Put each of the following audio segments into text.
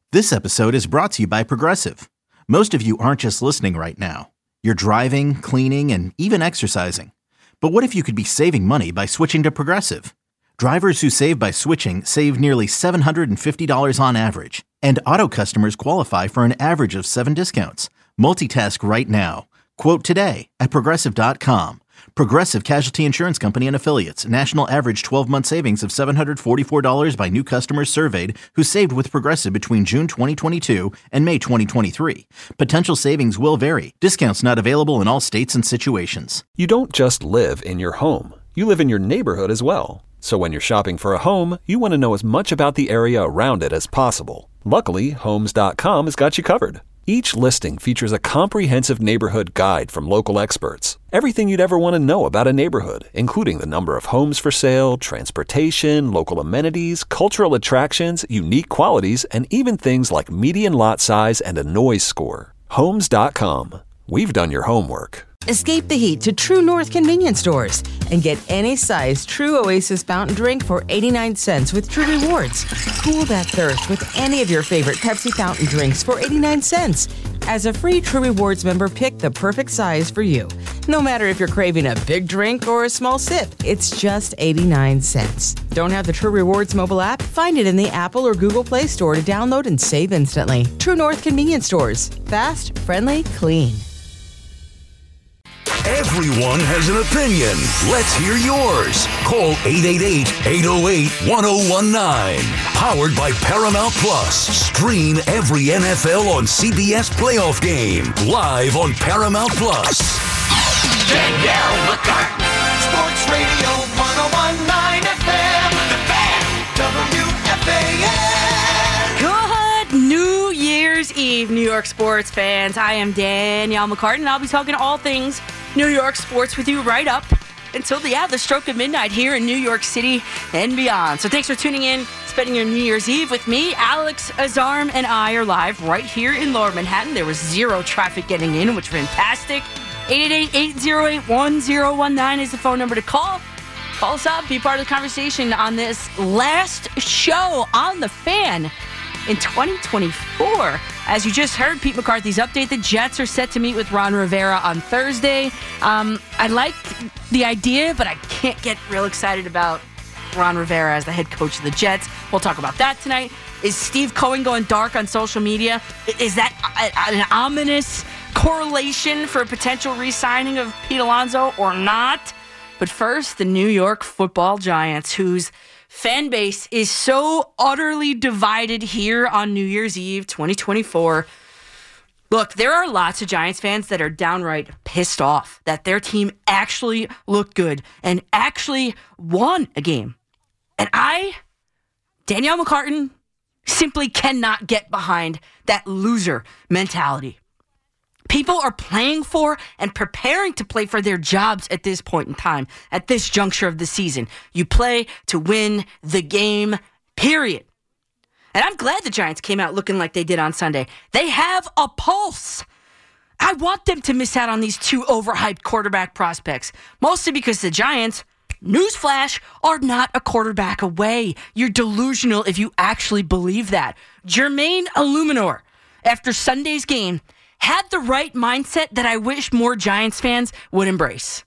This episode is brought to you by Progressive. Most of you aren't just listening right now. You're driving, cleaning, and even exercising. But what if you could be saving money by switching to Progressive? Drivers who save by switching save nearly $750 on average. And auto customers qualify for an average of 7 discounts. Multitask right now. Quote today at Progressive.com. Progressive Casualty Insurance Company and Affiliates. National average 12-month savings of $744 by new customers surveyed who saved with Progressive between June 2022 and May 2023. Potential savings will vary. Discounts not available in all states and situations. You don't just live in your home. You live in your neighborhood as well. So when you're shopping for a home, you want to know as much about the area around it as possible. Luckily, Homes.com has got you covered. Each listing features a comprehensive neighborhood guide from local experts. Everything you'd ever want to know about a neighborhood, including the number of homes for sale, transportation, local amenities, cultural attractions, unique qualities, and even things like median lot size and a noise score. Homes.com. We've done your homework. Escape the heat to True North convenience stores and get any size True Oasis fountain drink for 89 cents with True Rewards. Cool that thirst with any of your favorite Pepsi fountain drinks for 89 cents. As a free True Rewards member, pick the perfect size for you. No matter if you're craving a big drink or a small sip, it's just 89 cents. Don't have the True Rewards mobile app? Find it in the Apple or Google Play Store to download and save instantly. True North convenience stores. Fast, friendly, clean. Everyone has an opinion. Let's hear yours. Call 888-808-1019. Powered by Paramount Plus. Stream every NFL on CBS playoff game. Live on Paramount Plus. Danielle McCartan. Sports Radio 1019 FM. The Fan. WFAN. Good New Year's Eve, New York sports fans. I am Danielle McCartan, and I'll be talking all things New York sports with you right up until the stroke of midnight here in New York City and beyond. So thanks for tuning in, spending your New Year's Eve with me. Alex Azarm and I are live right here in Lower Manhattan. There was zero traffic getting in, which was fantastic. 888-808-1019 is the phone number to call. Call us up, be part of the conversation on this last show on The Fan in 2024. As you just heard, Pete McCarthy's update, the Jets are set to meet with Ron Rivera on Thursday. I like the idea, but I can't get real excited about Ron Rivera as the head coach of the Jets. We'll talk about that tonight. Is Steve Cohen going dark on social media? Is that an ominous correlation for a potential re-signing of Pete Alonso or not? But first, the New York Football Giants, whose fan base is so utterly divided here on New Year's Eve 2024. Look, there are lots of Giants fans that are downright pissed off that their team actually looked good and actually won a game. And I, Danielle McCartan, simply cannot get behind that loser mentality. People are playing for and preparing to play for their jobs at this point in time, at this juncture of the season. You play to win the game, period. And I'm glad the Giants came out looking like they did on Sunday. They have a pulse. I want them to miss out on these two overhyped quarterback prospects, mostly because the Giants, newsflash, are not a quarterback away. You're delusional if you actually believe that. Jermaine Illuminor, after Sunday's game, had the right mindset that I wish more Giants fans would embrace.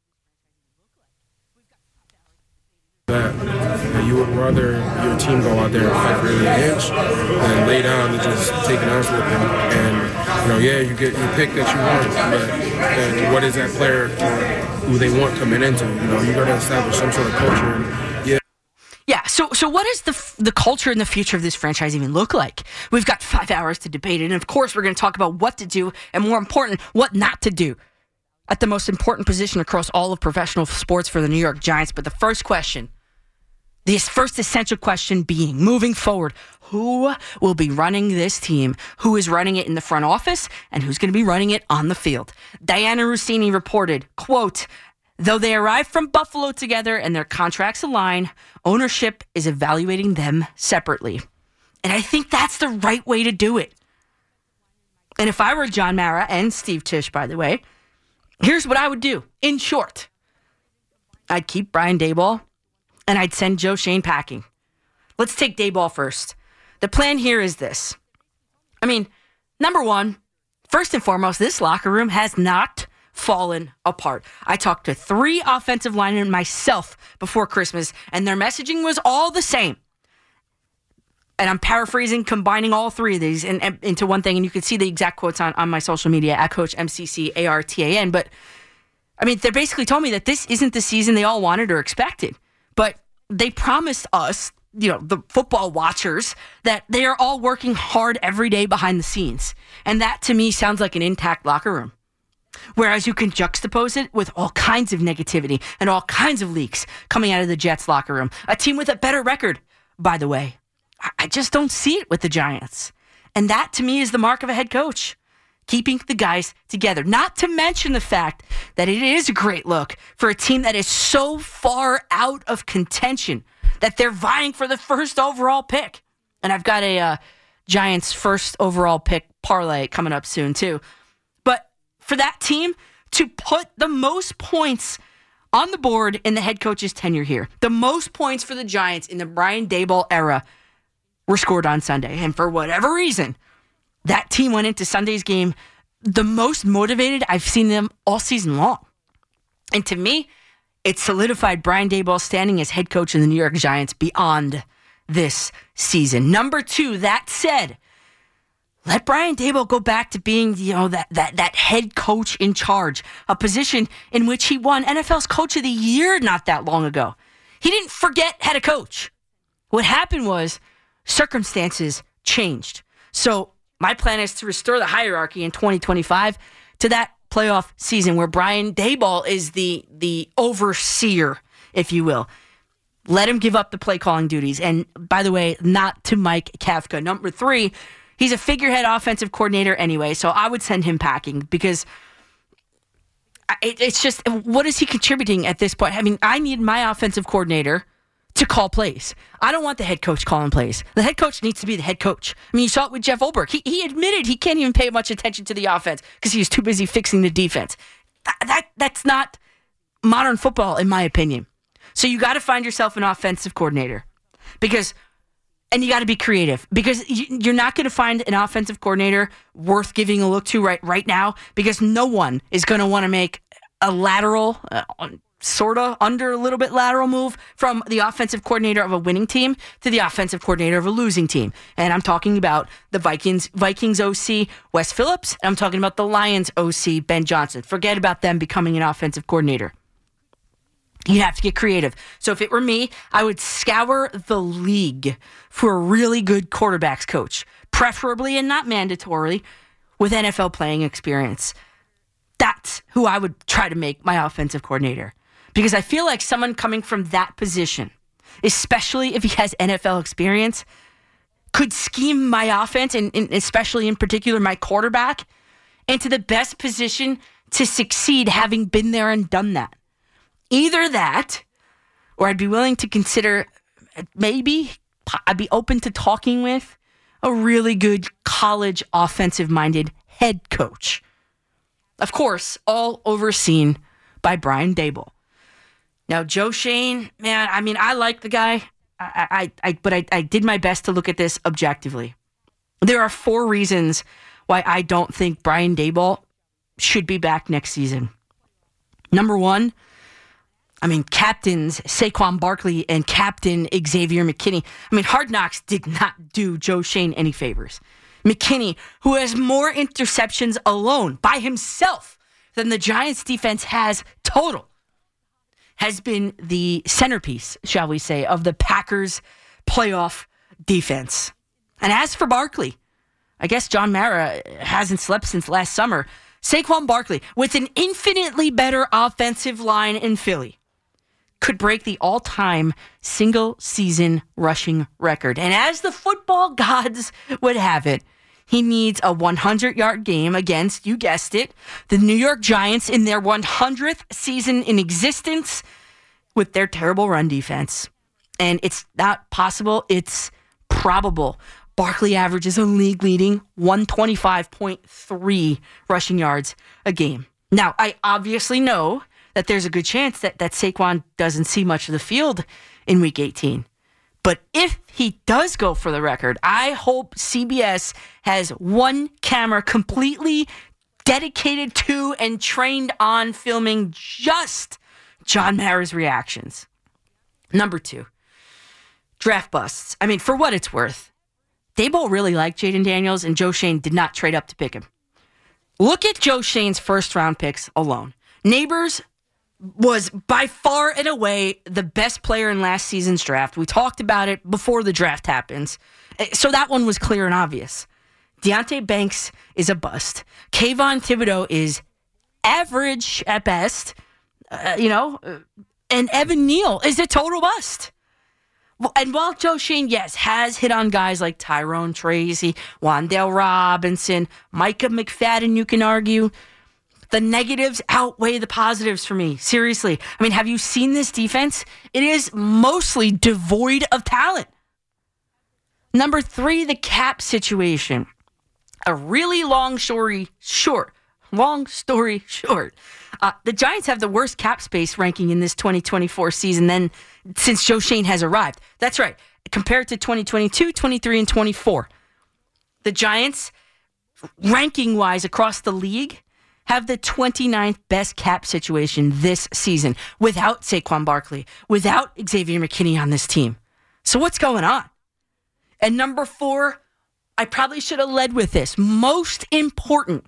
That you would rather your team go out there and fight for every inch than lay down and just take an ounce with them. And you get your pick that you want, but what is that player who they want coming into? You got to establish some sort of culture. And, yeah, so what does the culture and the future of this franchise even look like? We've got 5 hours to debate it, and of course we're going to talk about what to do, and more important, what not to do at the most important position across all of professional sports for the New York Giants. But the first question, this first essential question being, moving forward, who will be running this team? Who is running it in the front office, and who's going to be running it on the field? Diana Rossini reported, quote, "Though they arrived from Buffalo together and their contracts align, ownership is evaluating them separately." And I think that's the right way to do it. And if I were John Mara and Steve Tisch, by the way, here's what I would do. In short, I'd keep Brian Daboll and I'd send Joe Schoen packing. Let's take Daboll first. The plan here is this. I mean, number one, first and foremost, this locker room has not fallen apart. I talked to 3 offensive linemen myself before Christmas, and their messaging was all the same. And I'm paraphrasing, combining all 3 of these into one thing, and you can see the exact quotes on my social media at Coach MCCARTAN. But, I mean, they basically told me that this isn't the season they all wanted or expected. But they promised us, the football watchers, that they are all working hard every day behind the scenes. And that, to me, sounds like an intact locker room. Whereas you can juxtapose it with all kinds of negativity and all kinds of leaks coming out of the Jets locker room. A team with a better record, by the way. I just don't see it with the Giants. And that, to me, is the mark of a head coach. Keeping the guys together. Not to mention the fact that it is a great look for a team that is so far out of contention that they're vying for the first overall pick. And I've got a Giants first overall pick parlay coming up soon, too. But for that team to put the most points on the board in the head coach's tenure here, the most points for the Giants in the Brian Daboll era were scored on Sunday. And for whatever reason, that team went into Sunday's game the most motivated I've seen them all season long. And to me, it solidified Brian Daboll's standing as head coach of the New York Giants beyond this season. Number 2, that said, let Brian Daboll go back to being, that head coach in charge, a position in which he won NFL's Coach of the Year not that long ago. He didn't forget how to coach. What happened was circumstances changed. So my plan is to restore the hierarchy in 2025 to that playoff season where Brian Daboll is the overseer, if you will. Let him give up the play calling duties. And by the way, not to Mike Kafka. Number 3, he's a figurehead offensive coordinator anyway, so I would send him packing because it's just, what is he contributing at this point? I mean, I need my offensive coordinator to call plays. I don't want the head coach calling plays. The head coach needs to be the head coach. I mean, you saw it with Jeff Olberg. He admitted he can't even pay much attention to the offense because he was too busy fixing the defense. That's not modern football, in my opinion. So you got to find yourself an offensive coordinator and you got to be creative because you're not going to find an offensive coordinator worth giving a look to right now because no one is going to want to make a lateral, sort of under a little bit lateral move from the offensive coordinator of a winning team to the offensive coordinator of a losing team. And I'm talking about the Vikings OC, Wes Phillips. And I'm talking about the Lions OC, Ben Johnson. Forget about them becoming an offensive coordinator. You have to get creative. So if it were me, I would scour the league for a really good quarterbacks coach, preferably and not mandatorily, with NFL playing experience. That's who I would try to make my offensive coordinator. Because I feel like someone coming from that position, especially if he has NFL experience, could scheme my offense, and especially in particular my quarterback, into the best position to succeed having been there and done that. Either that, or I'd be willing to consider, maybe I'd be open to talking with a really good college offensive-minded head coach. Of course, all overseen by Brian Daboll. Now, Joe Schoen, man, I mean, I like the guy, but I did my best to look at this objectively. There are 4 reasons why I don't think Brian Daboll should be back next season. Number 1, I mean, captains Saquon Barkley and Captain Xavier McKinney. I mean, Hard Knocks did not do Joe Schoen any favors. McKinney, who has more interceptions alone by himself than the Giants defense has total, has been the centerpiece, shall we say, of the Packers' playoff defense. And as for Barkley, I guess John Mara hasn't slept since last summer. Saquon Barkley, with an infinitely better offensive line in Philly, could break the all-time single-season rushing record. And as the football gods would have it, he needs a 100-yard game against, you guessed it, the New York Giants in their 100th season in existence with their terrible run defense. And it's not possible, it's probable. Barkley averages a league-leading 125.3 rushing yards a game. Now, I obviously know that there's a good chance that Saquon doesn't see much of the field in Week 18. But if he does go for the record, I hope CBS has one camera completely dedicated to and trained on filming just John Mara's reactions. Number 2, draft busts. I mean, for what it's worth, Daboll really liked Jaden Daniels, and Joe Schoen did not trade up to pick him. Look at Joe Schoen's first-round picks alone. Neighbors was by far and away the best player in last season's draft. We talked about it before the draft happens. So that one was clear and obvious. Deonte Banks is a bust. Kayvon Thibodeau is average at best. And Evan Neal is a total bust. And while Joe Schoen, yes, has hit on guys like Tyrone Tracy, Wan'Dale Robinson, Micah McFadden, you can argue, the negatives outweigh the positives for me. Seriously. I mean, have you seen this defense? It is mostly devoid of talent. Number 3, the cap situation. A really long story short. The Giants have the worst cap space ranking in this 2024 season since Joe Schoen has arrived. That's right. Compared to 2022, 23, and 24. The Giants, ranking-wise across the league, have the 29th best cap situation this season without Saquon Barkley, without Xavier McKinney on this team. So what's going on? And number 4, I probably should have led with this. Most important,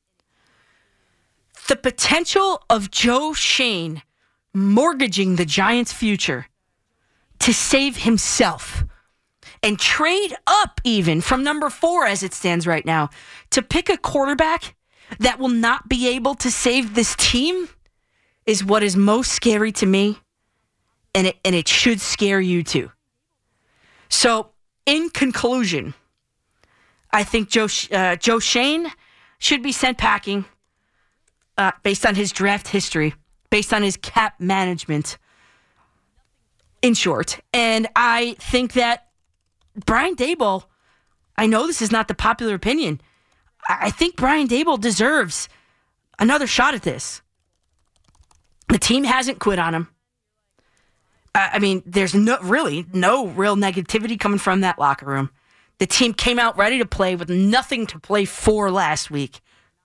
the potential of Joe Schoen mortgaging the Giants' future to save himself and trade up even from number 4 as it stands right now to pick a quarterback that will not be able to save this team is what is most scary to me, and it should scare you too. So, in conclusion, I think Joe Schoen should be sent packing based on his draft history, based on his cap management, in short. And I think that Brian Daboll, I know this is not the popular opinion, I think Brian Daboll deserves another shot at this. The team hasn't quit on him. I mean, there's no real negativity coming from that locker room. The team came out ready to play with nothing to play for last week.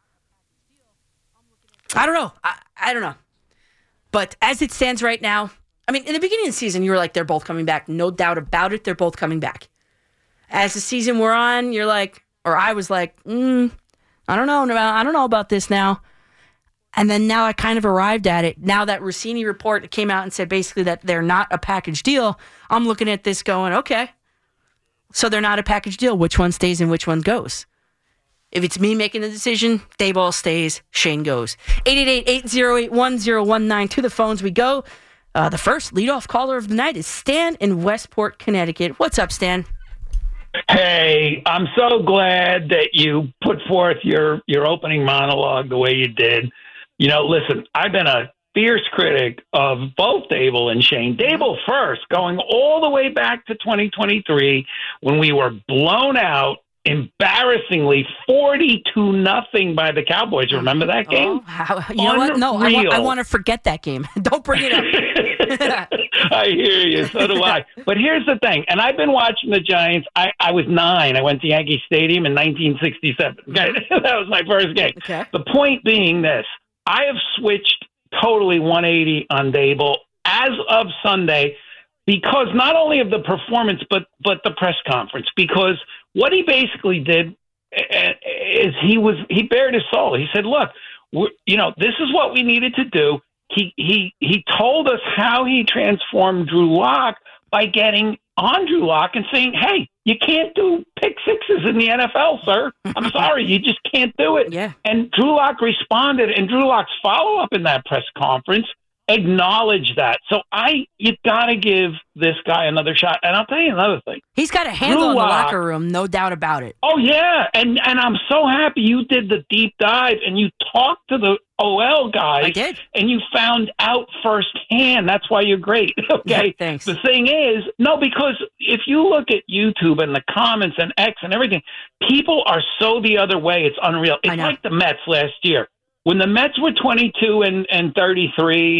I don't know. I don't know. But as it stands right now, I mean, in the beginning of the season, you were like, they're both coming back. No doubt about it. They're both coming back. As the season wore on, you're like, or I was like, I don't know about this now. And then now I kind of arrived at it. Now that Rossini report came out and said basically that they're not a package deal, I'm looking at this going, okay, so they're not a package deal. Which one stays and which one goes? If it's me making the decision, Daboll stays, Schoen goes. 888-808-1019. To the phones we go. The first leadoff caller of the night is Stan in Westport, Connecticut. What's up, Stan? Hey, I'm so glad that you put forth your opening monologue the way you did. You know, listen, I've been a fierce critic of both Daboll and Schoen. Daboll first, going all the way back to 2023 when we were blown out embarrassingly 42-0 by the Cowboys. Remember that game? You know what? No, I want to forget that game. Don't bring it up. I hear you. So do I. But here's the thing. And I've been watching the Giants. I was 9. I went to Yankee Stadium in 1967. Okay? That was my first game. Okay. The point being this. I have switched totally 180 on Daboll as of Sunday because not only of the performance, but the press conference. Because what he basically did is he bared his soul. He said, look, this is what we needed to do. He told us how he transformed Drew Lock by getting on Drew Lock and saying, hey, you can't do pick sixes in the NFL, sir. I'm sorry, you just can't do it. Yeah. And Drew Lock responded, and Drew Lock's follow-up in that press conference acknowledged that. So you got to give this guy another shot. And I'll tell you another thing. He's got a handle in the locker room, no doubt about it. Oh, yeah. And I'm so happy you did the deep dive and you talked to the OL guys. I did. And you found out firsthand. That's why you're great. Okay. Yeah, thanks. The thing is, because if you look at YouTube and the comments and X and everything, people are so the other way. It's unreal. It's like the Mets last year. When the Mets were 22 and 33,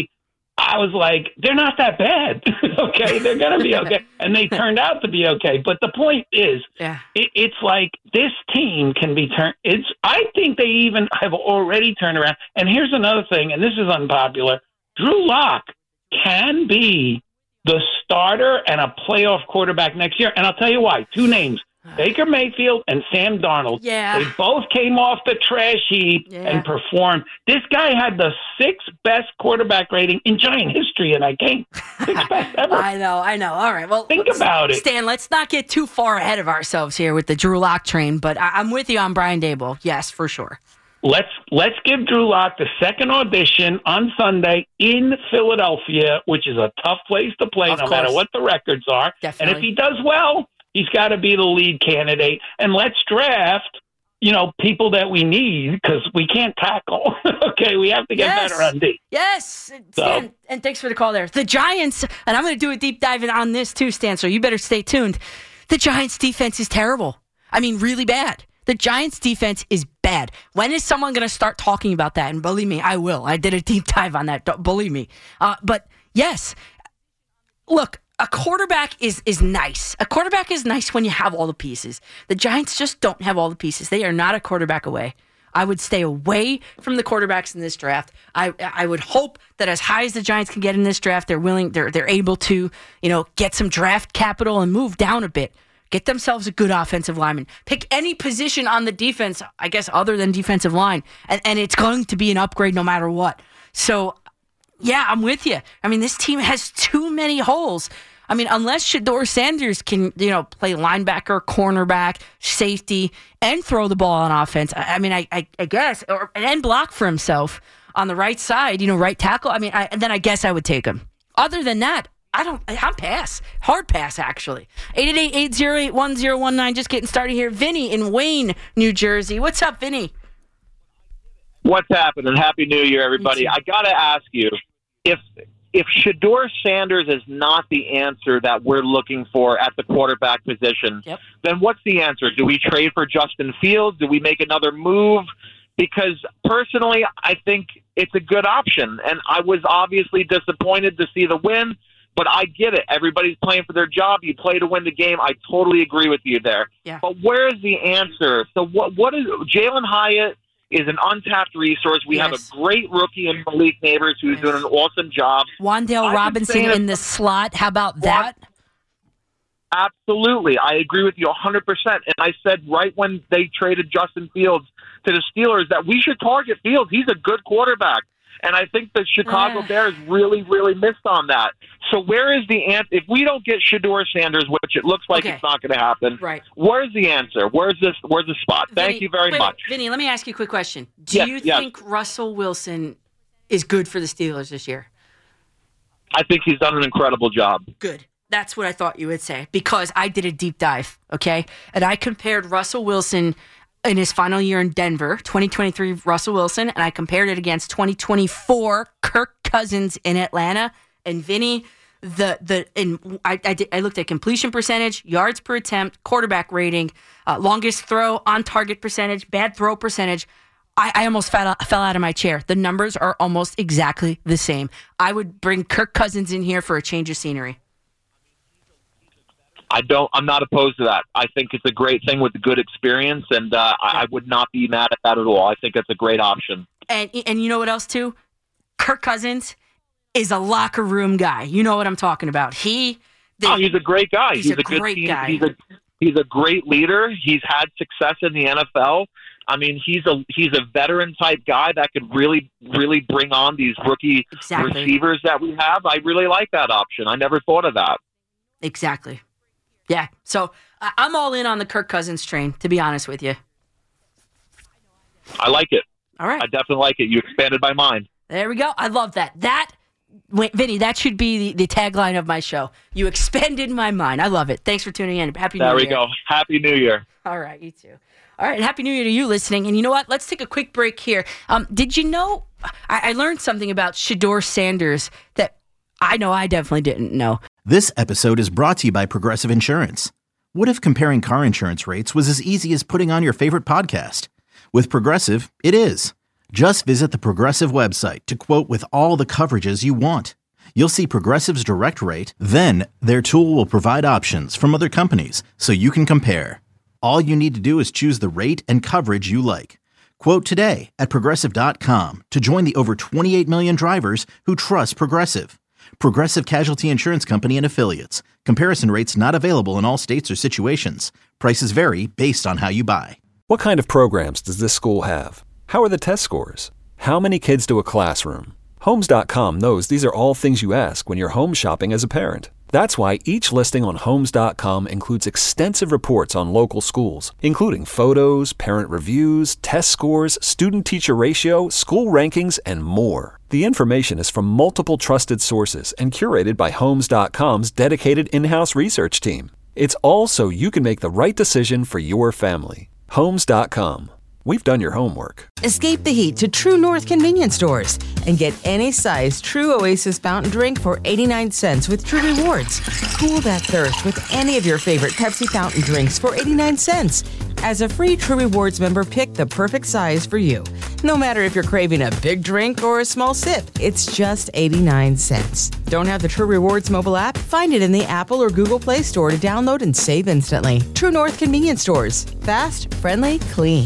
I was like, they're not that bad. Okay, they're going to be okay. And they turned out to be okay. But the point is, it's like this team can be turned. I think they even have already turned around. And here's another thing, and this is unpopular. Drew Lock can be the starter and a playoff quarterback next year. And I'll tell you why. Two names. Baker Mayfield and Sam Darnold. Yeah. They both came off the trash heap and performed. This guy had the 6th best quarterback rating in Giant history in that game. 6th best ever. I know. All right. Well, think about it. Stan, let's not get too far ahead of ourselves here with the Drew Lock train, but I'm with you on Brian Daboll. Yes, for sure. Let's give Drew Lock the second audition on Sunday in Philadelphia, which is a tough place to play no matter what the records are. Definitely. And if he does well, he's got to be the lead candidate. And let's draft, people that we need because we can't tackle. Okay, we have to get better on D. Yes. Stan, and thanks for the call there. The Giants, and I'm going to do a deep dive on this too, Stan, so you better stay tuned. The Giants' defense is terrible. I mean, really bad. The Giants' defense is bad. When is someone going to start talking about that? And believe me, I will. I did a deep dive on that. Don't believe me. But yes, look, a quarterback is nice. A quarterback is nice when you have all the pieces. The Giants just don't have all the pieces. They are not a quarterback away. I would stay away from the quarterbacks in this draft. I would hope that as high as the Giants can get in this draft, they're able to, get some draft capital and move down a bit. Get themselves a good offensive lineman. Pick any position on the defense, I guess, other than defensive line, and it's going to be an upgrade no matter what. So, yeah, I'm with you. I mean, this team has too many holes. I mean, unless Shedeur Sanders can, play linebacker, cornerback, safety, and throw the ball on offense. I mean, I guess, and block for himself on the right side, right tackle. I mean, and then I guess I would take him. Other than that, I'm pass. Hard pass, actually. 888-808-1019. Just getting started here. Vinny in Wayne, New Jersey. What's up, Vinny? What's happening? Happy New Year, everybody. I got to ask you, if Shedeur Sanders is not the answer that we're looking for at the quarterback position, then what's the answer? Do we trade for Justin Fields? Do we make another move? Because personally, I think it's a good option. And I was obviously disappointed to see the win, but I get it. Everybody's playing for their job. You play to win the game. I totally agree with you there. Yeah. But where's the answer? So what is Jalen Hyatt is an untapped resource. We have a great rookie in Malik Neighbors who's doing an awesome job. Wan'Dale Robinson in the slot. How about that? Absolutely. I agree with you 100%. And I said right when they traded Justin Fields to the Steelers that we should target Fields. He's a good quarterback. And I think the Chicago Bears really, really missed on that. So where is the answer? If we don't get Shedeur Sanders, which it looks like it's not going to happen, where's the answer? Where's the spot? Thank you very much. Vinny, let me ask you a quick question. Do you think Russell Wilson is good for the Steelers this year? I think he's done an incredible job. Good. That's what I thought you would say, because I did a deep dive, okay? And I compared Russell Wilson in his final year in Denver, 2023 Russell Wilson, and I compared it against 2024 Kirk Cousins in Atlanta. And Vinny, I looked at completion percentage, yards per attempt, quarterback rating, longest throw, on target percentage, bad throw percentage. I almost fell out of my chair. The numbers are almost exactly the same. I would bring Kirk Cousins in here for a change of scenery. I'm not opposed to that. I think it's a great thing with a good experience, and I would not be mad at that at all. I think it's a great option. And you know what else, too? Kirk Cousins is a locker room guy. You know what I'm talking about. He's a great guy. He's a great guy. He's a great leader. He's had success in the NFL. I mean, he's a veteran-type guy that could really, really bring on these rookie receivers that we have. I really like that option. I never thought of that. Exactly. Yeah, so I'm all in on the Kirk Cousins train, to be honest with you. I like it. All right. I definitely like it. You expanded my mind. There we go. I love that. Vinny, that should be the tagline of my show. You expanded my mind. I love it. Thanks for tuning in. Happy New Year. There we go. Happy New Year. All right, you too. All right, and Happy New Year to you listening. And you know what? Let's take a quick break here. Did you know, I learned something about Shedeur Sanders that I know I definitely didn't know. This episode is brought to you by Progressive Insurance. What if comparing car insurance rates was as easy as putting on your favorite podcast? With Progressive, it is. Just visit the Progressive website to quote with all the coverages you want. You'll see Progressive's direct rate, then their tool will provide options from other companies so you can compare. All you need to do is choose the rate and coverage you like. Quote today at Progressive.com to join the over 28 million drivers who trust Progressive. Progressive Casualty Insurance Company and Affiliates. Comparison rates not available in all states or situations. Prices vary based on how you buy. What kind of programs does this school have? How are the test scores? How many kids do a classroom? Homes.com knows these are all things you ask when you're home shopping as a parent. That's why each listing on Homes.com includes extensive reports on local schools, including photos, parent reviews, test scores, student-teacher ratio, school rankings, and more. The information is from multiple trusted sources and curated by Homes.com's dedicated in-house research team. It's all so you can make the right decision for your family. Homes.com. We've done your homework. Escape the heat to True North convenience stores and get any size True Oasis fountain drink for 89 cents with True Rewards. Cool that thirst with any of your favorite Pepsi fountain drinks for 89 cents. As a free True Rewards member, pick the perfect size for you. No matter if you're craving a big drink or a small sip, it's just 89 cents. Don't have the True Rewards mobile app? Find it in the Apple or Google Play Store to download and save instantly. True North convenience stores. Fast, friendly, clean.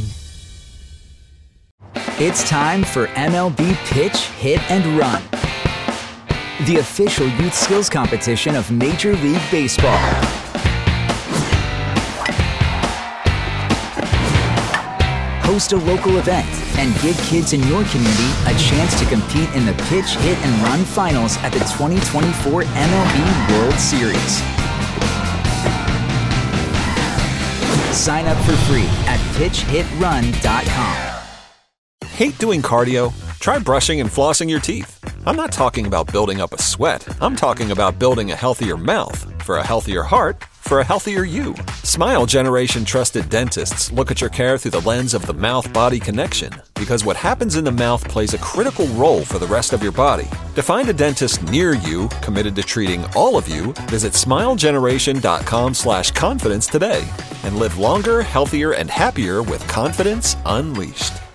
It's time for MLB Pitch, Hit, and Run, the official youth skills competition of Major League Baseball. Host a local event and give kids in your community a chance to compete in the Pitch, Hit, and Run finals at the 2024 MLB World Series. Sign up for free at pitchhitrun.com. Hate doing cardio? Try brushing and flossing your teeth. I'm not talking about building up a sweat. I'm talking about building a healthier mouth for a healthier heart for a healthier you. Smile Generation trusted dentists look at your care through the lens of the mouth-body connection because what happens in the mouth plays a critical role for the rest of your body. To find a dentist near you committed to treating all of you, visit smilegeneration.com/confidence today and live longer, healthier, and happier with confidence unleashed.